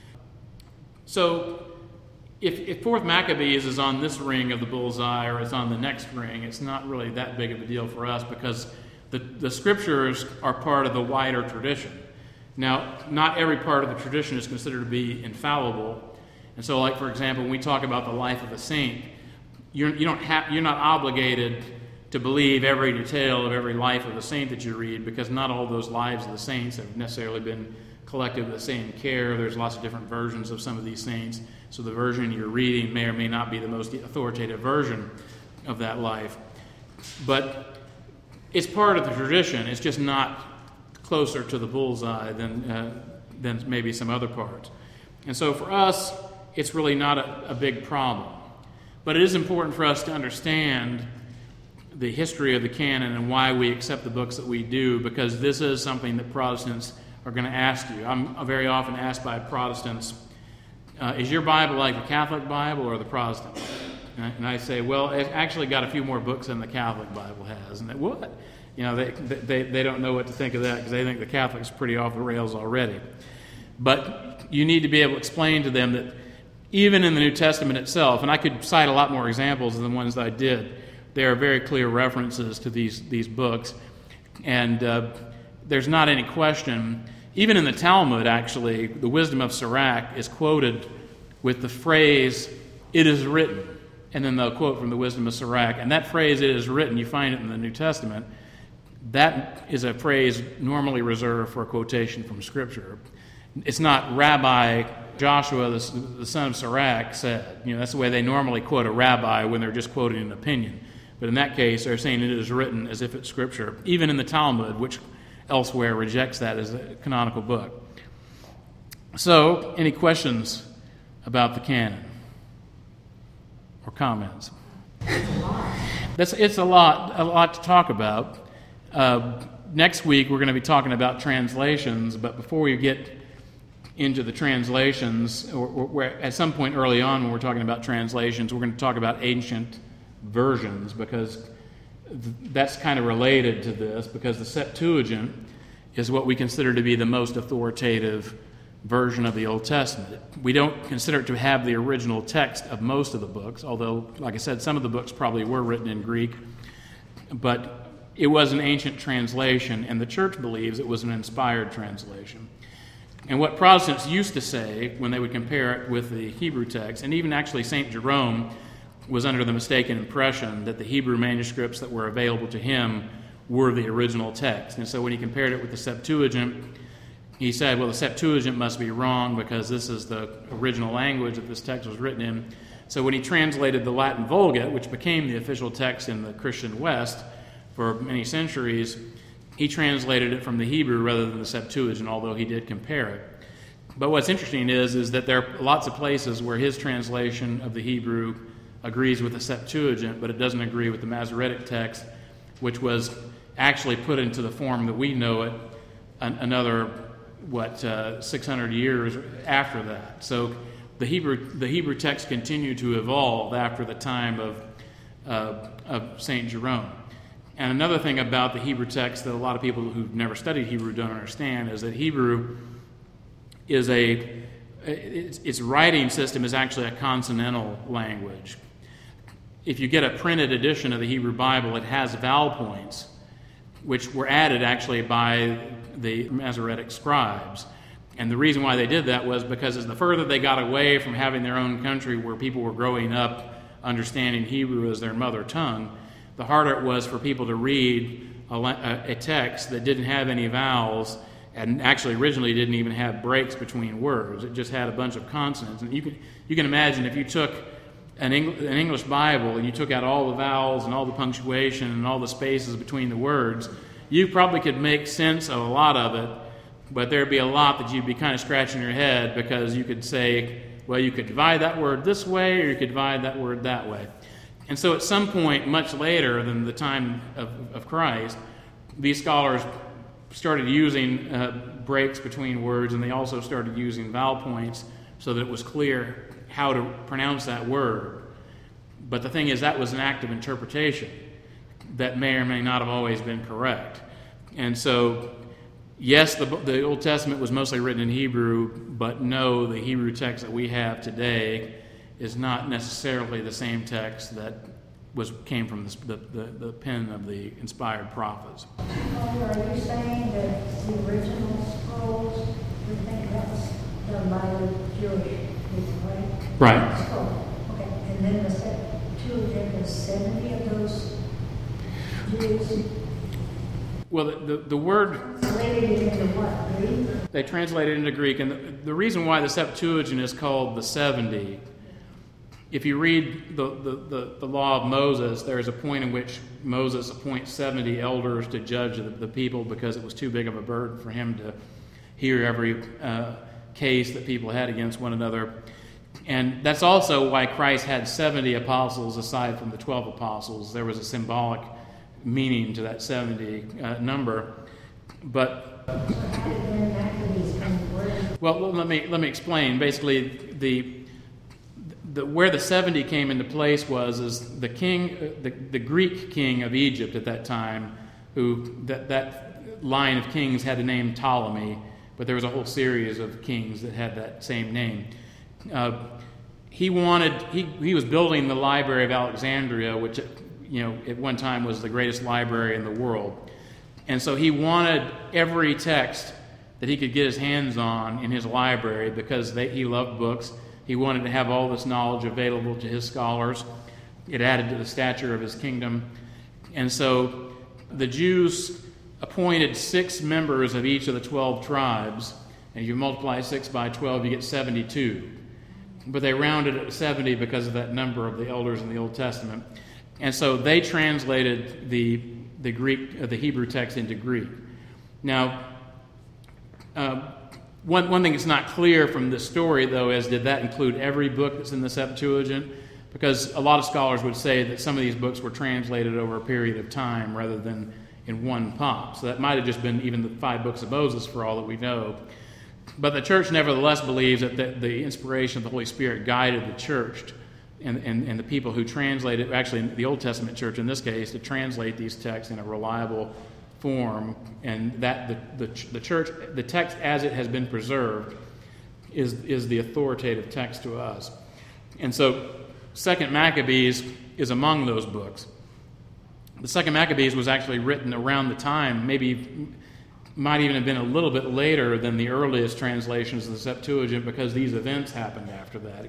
So if 4th Maccabees is on this ring of the bullseye or it's on the next ring, it's not really that big of a deal for us, because the scriptures are part of the wider tradition. Now, not every part of the tradition is considered to be infallible. And so, like, for example, when we talk about the life of a saint, you're not obligated to believe every detail of every life of the saint that you read, because not all those lives of the saints have necessarily been collected with the same care. There's lots of different versions of some of these saints. So the version you're reading may or may not be the most authoritative version of that life. But it's part of the tradition. It's just not closer to the bullseye than maybe some other parts. And so for us, it's really not a big problem. But it is important for us to understand the history of the canon and why we accept the books that we do, because this is something that Protestants are going to ask you. I'm very often asked by Protestants, is your Bible like the Catholic Bible or the Protestant Bible? And I say, well, it's actually got a few more books than the Catholic Bible has. And they, what? They don't know what to think of that, because they think the Catholic's pretty off the rails already. But you need to be able to explain to them that even in the New Testament itself, and I could cite a lot more examples than the ones that I did, there are very clear references to these books. And there's not any question, even in the Talmud, actually, the Wisdom of Sirach is quoted with the phrase, "It is written," and then they'll quote from the Wisdom of Sirach. And that phrase, "It is written," you find it in the New Testament. That is a phrase normally reserved for a quotation from Scripture. It's not Rabbi Joshua, the son of Sirach, said. That's the way they normally quote a rabbi when they're just quoting an opinion. But in that case, they're saying it is written as if it's Scripture, even in the Talmud, which elsewhere rejects that as a canonical book. So, any questions about the canon or comments? It's a lot to talk about. Next week, we're going to be talking about translations, but before we get into the translations, or at some point early on when we're talking about translations, we're going to talk about ancient versions, because that's kind of related to this, because the Septuagint is what we consider to be the most authoritative version of the Old Testament. We don't consider it to have the original text of most of the books, although, like I said, some of the books probably were written in Greek, but it was an ancient translation, and the Church believes it was an inspired translation. And what Protestants used to say when they would compare it with the Hebrew text, and even actually St. Jerome was under the mistaken impression that the Hebrew manuscripts that were available to him were the original text. And so when he compared it with the Septuagint, he said, well, the Septuagint must be wrong because this is the original language that this text was written in. So when he translated the Latin Vulgate, which became the official text in the Christian West for many centuries, he translated it from the Hebrew rather than the Septuagint, although he did compare it. But what's interesting is that there are lots of places where his translation of the Hebrew agrees with the Septuagint, but it doesn't agree with the Masoretic text, which was actually put into the form that we know it another, 600 years after that. So the Hebrew text continued to evolve after the time of St. Jerome. And another thing about the Hebrew text that a lot of people who've never studied Hebrew don't understand is that Hebrew is its writing system is actually a consonantal language. If you get a printed edition of the Hebrew Bible, it has vowel points, which were added actually by the Masoretic scribes. And the reason why they did that was because as the further they got away from having their own country where people were growing up understanding Hebrew as their mother tongue, the harder it was for people to read a text that didn't have any vowels and actually originally didn't even have breaks between words. It just had a bunch of consonants. And you can imagine if you took an English Bible and you took out all the vowels and all the punctuation and all the spaces between the words, you probably could make sense of a lot of it, but there'd be a lot that you'd be kind of scratching your head because you could say, well, you could divide that word this way or you could divide that word that way. And so at some point, much later than the time of Christ, these scholars started using breaks between words, and they also started using vowel points so that it was clear how to pronounce that word. But the thing is, that was an act of interpretation that may or may not have always been correct. And so, yes, the Old Testament was mostly written in Hebrew, but no, the Hebrew text that we have today is not necessarily the same text that came from the pen of the inspired prophets. Are you saying that the original scrolls, you think that was done by the Jewish people, right? Right. Scroll. Okay, and then the Septuagint is 70 of those Jews. Well, the word Translated into what? Greek? they translated into Greek, and the reason why the Septuagint is called the 70. If you read the law of Moses, there is a point in which Moses appoints 70 elders to judge the people because it was too big of a burden for him to hear every case that people had against one another. And that's also why Christ had 70 apostles aside from the 12 apostles. There was a symbolic meaning to that 70 number. But well, let me explain. Basically, where the 70 came into place was the king, the Greek king of Egypt at that time, who that line of kings had the name Ptolemy, but there was a whole series of kings that had that same name. He was building the Library of Alexandria, which at one time was the greatest library in the world. And so he wanted every text that he could get his hands on in his library because he loved books. He wanted to have all this knowledge available to his scholars. It added to the stature of his kingdom. And so the Jews appointed 6 members of each of the 12 tribes. And you multiply 6 by 12, you get 72. But they rounded it to 70 because of that number of the elders in the Old Testament. And so they translated the Hebrew text into Greek. Now, one thing that's not clear from this story, though, is did that include every book that's in the Septuagint? Because a lot of scholars would say that some of these books were translated over a period of time rather than in one pop. So that might have just been even the 5 books of Moses for all that we know. But the church nevertheless believes that the inspiration of the Holy Spirit guided the church and the people who translated, actually the Old Testament church in this case, to translate these texts in a reliable form, and that the church, the text as it has been preserved, is the authoritative text to us. And so 2nd Maccabees is among those books. The 2nd Maccabees was actually written around the time, might even have been a little bit later than the earliest translations of the Septuagint because these events happened after that.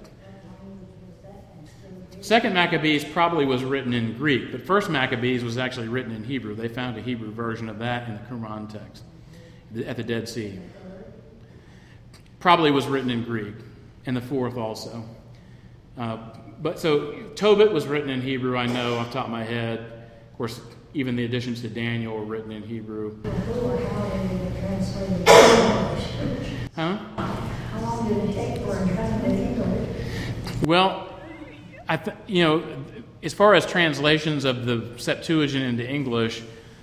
2nd Maccabees probably was written in Greek, but 1st Maccabees was actually written in Hebrew. They found a Hebrew version of that in the Qumran text at the Dead Sea. Probably was written in Greek, and the 4th also. But so Tobit was written in Hebrew, I know off the top of my head. Of course, even the additions to Daniel were written in Hebrew. Huh? How long did it take for it translated? Well, as far as translations of the Septuagint into English,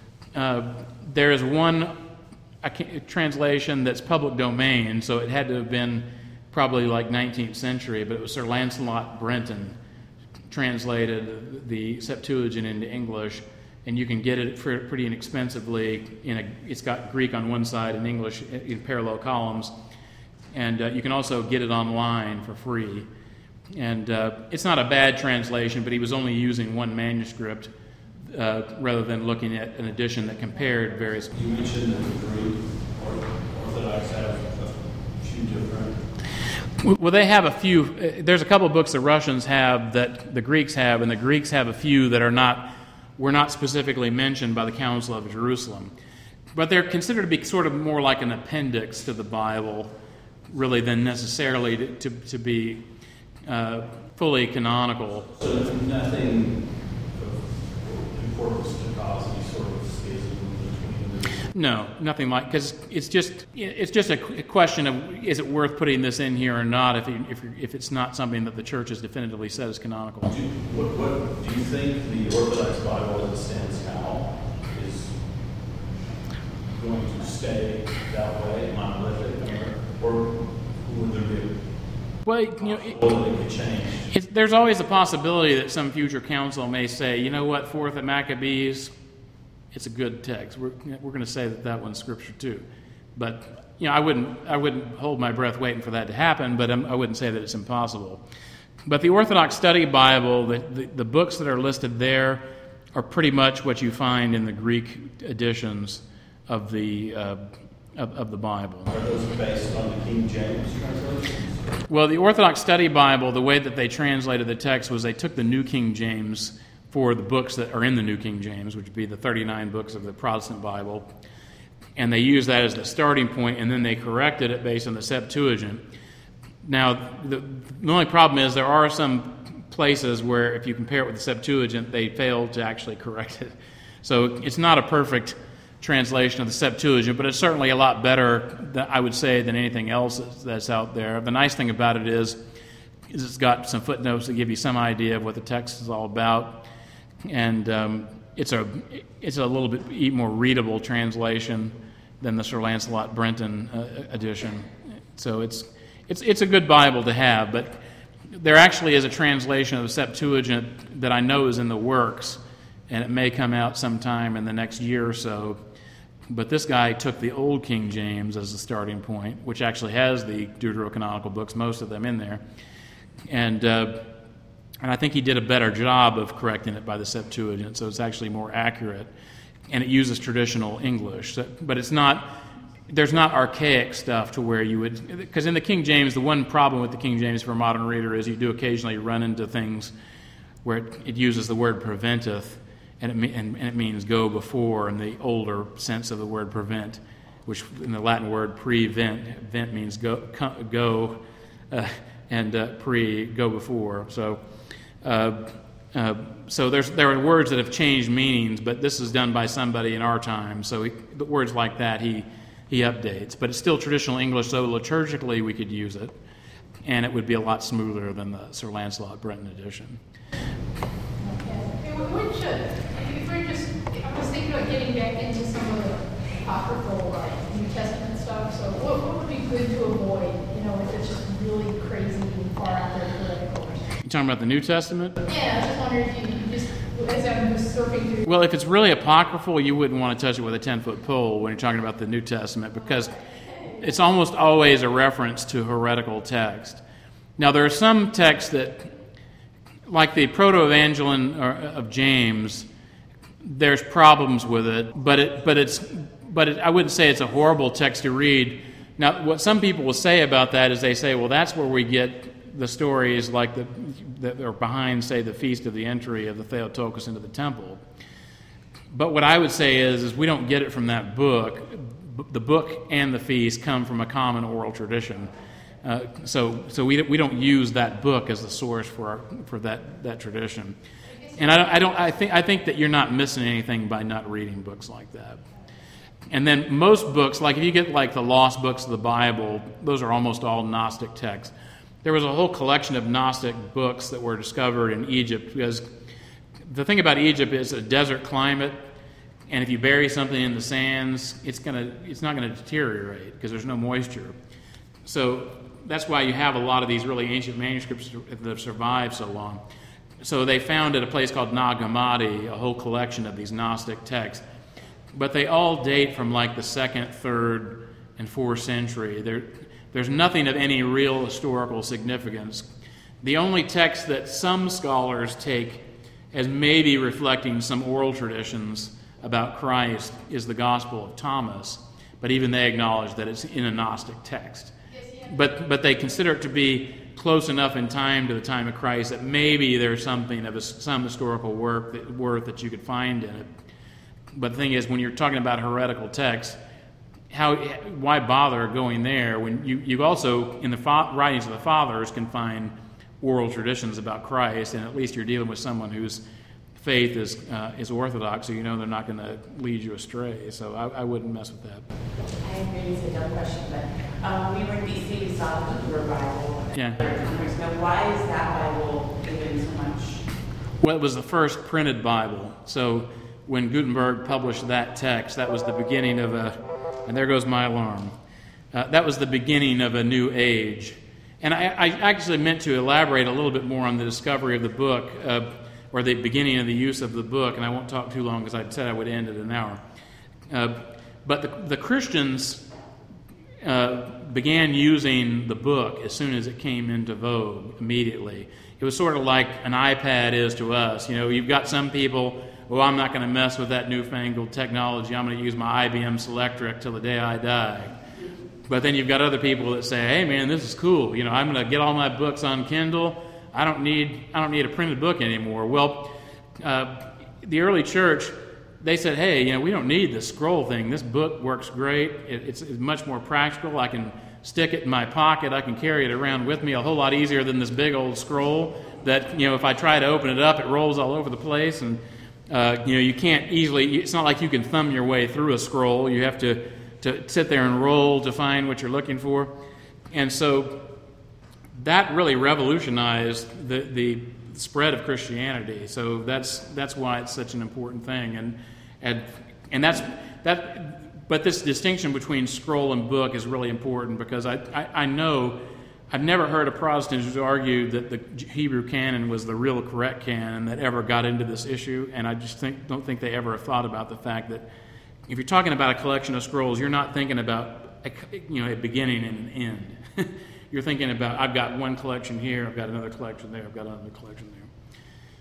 there is one translation that's public domain, so it had to have been probably like 19th century, but it was Sir Lancelot Brenton translated the Septuagint into English, and you can get it pretty inexpensively. It's got Greek on one side and English in parallel columns, and you can also get it online for free. And it's not a bad translation, but he was only using one manuscript rather than looking at an edition that compared various. You mentioned that the Greek Orthodox have a few different. Well, they have a few. There's a couple of books the Russians have that the Greeks have, and the Greeks have a few that were not specifically mentioned by the Council of Jerusalem. But they're considered to be sort of more like an appendix to the Bible, really, than necessarily to be fully canonical. So there's nothing of importance to cause any sort of schism between them? No, nothing like, because it's just a question of is it worth putting this in here or not if it's not something that the church has definitively said is canonical. Do you think the Orthodox Bible as it stands now is going to stay that way, monolithic, or would there be it could change? There's always a possibility that some future council may say, you know what, 4th Maccabees, it's a good text. We're going to say that one's scripture too. But I wouldn't hold my breath waiting for that to happen. But I wouldn't say that it's impossible. But the Orthodox Study Bible, the books that are listed there, are pretty much what you find in the Greek editions of the Bible. Are those based on the King James translations? Well, the Orthodox Study Bible, the way that they translated the text was they took the New King James for the books that are in the New King James, which would be the 39 books of the Protestant Bible, and they used that as the starting point, and then they corrected it based on the Septuagint. Now, the only problem is there are some places where if you compare it with the Septuagint, they failed to actually correct it. So it's not a perfect translation of the Septuagint, but it's certainly a lot better, I would say, than anything else that's out there. The nice thing about it is it's got some footnotes that give you some idea of what the text is all about, and it's a little bit more readable translation than the Sir Lancelot Brenton edition. So it's a good Bible to have, but there actually is a translation of the Septuagint that I know is in the works, and it may come out sometime in the next year or so. But this guy took the Old King James as the starting point, which actually has the deuterocanonical books, most of them in there. And And I think he did a better job of correcting it by the Septuagint, so it's actually more accurate. And it uses traditional English. But it's not, there's not archaic stuff to where you would, because in the King James, the one problem with the King James for a modern reader is you do occasionally run into things where it uses the word preventeth, and it means go before in the older sense of the word prevent, which in the Latin word prevent, vent means go and go before. So there are words that have changed meanings, but this is done by somebody in our time. So the words like that he updates, but it's still traditional English. So liturgically we could use it, and it would be a lot smoother than the Sir Lancelot Brenton edition. Okay. Which, if we're just, I was thinking about getting back into some of the apocryphal New Testament stuff. So what would be good to avoid? If it's just really crazy and far out there political. You talking about the New Testament? Yeah, I was just wondering if you just, as I'm just surfing through. Well, if it's really apocryphal, you wouldn't want to touch it with a 10-foot pole when you're talking about the New Testament, because it's almost always a reference to heretical text. Now, there are some texts that, like the Proto-Evangelion of James, there's problems with it, but I wouldn't say it's a horrible text to read. Now, what some people will say about that is they say, well, that's where we get the stories like that are behind, say, the Feast of the Entry of the Theotokos into the temple. But what I would say is we don't get it from that book. The book and the feast come from a common oral tradition. So we don't use that book as the source for that tradition. And I think that you're not missing anything by not reading books like that. And then most books, like if you get like the lost books of the Bible, those are almost all Gnostic texts. There was a whole collection of Gnostic books that were discovered in Egypt, because the thing about Egypt is a desert climate, and if you bury something in the sands, it's not going to deteriorate because there's no moisture. So that's why you have a lot of these really ancient manuscripts that have survived so long. So they found at a place called Nag Hammadi a whole collection of these Gnostic texts. But they all date from like the 2nd, 3rd, and 4th century. There's nothing of any real historical significance. The only text that some scholars take as maybe reflecting some oral traditions about Christ is the Gospel of Thomas, but even they acknowledge that it's in a Gnostic text. But they consider it to be close enough in time to the time of Christ that maybe there's something of some historical worth that you could find in it. But the thing is, when you're talking about heretical texts, why bother going there when you also, in the writings of the Fathers, can find oral traditions about Christ, and at least you're dealing with someone whose faith is orthodox, so you know they're not going to lead you astray. So I wouldn't mess with that. I agree, it's a dumb question, but we were in D.C., we saw the Bible. Yeah. Why is that Bible given so much? Well, it was the first printed Bible. So when Gutenberg published that text, that was the beginning of and there goes my alarm. That was the beginning of a new age. And I actually meant to elaborate a little bit more on the discovery of the book, or the beginning of the use of the book, and I won't talk too long because I said I would end at an hour. But the Christians began using the book as soon as it came into vogue, immediately. It was sort of like an iPad is to us. You've got some people, well, I'm not going to mess with that newfangled technology. I'm going to use my IBM Selectric till the day I die. But then you've got other people that say, hey, man, this is cool. I'm going to get all my books on Kindle. I don't need a printed book anymore. Well, the early church, they said, hey, we don't need this scroll thing. This book works great. It's much more practical. I can stick it in my pocket. I can carry it around with me a whole lot easier than this big old scroll that, if I try to open it up, it rolls all over the place. And, you can't easily, it's not like you can thumb your way through a scroll. You have to sit there and roll to find what you're looking for. And so that really revolutionized the spread of Christianity. So that's why it's such an important thing. And that's that. But this distinction between scroll and book is really important, because I know I've never heard a Protestant who's argued that the Hebrew canon was the real correct canon that ever got into this issue. And I just don't think they ever have thought about the fact that if you're talking about a collection of scrolls, you're not thinking about a beginning and an end. You're thinking about, I've got one collection here, I've got another collection there, I've got another collection there.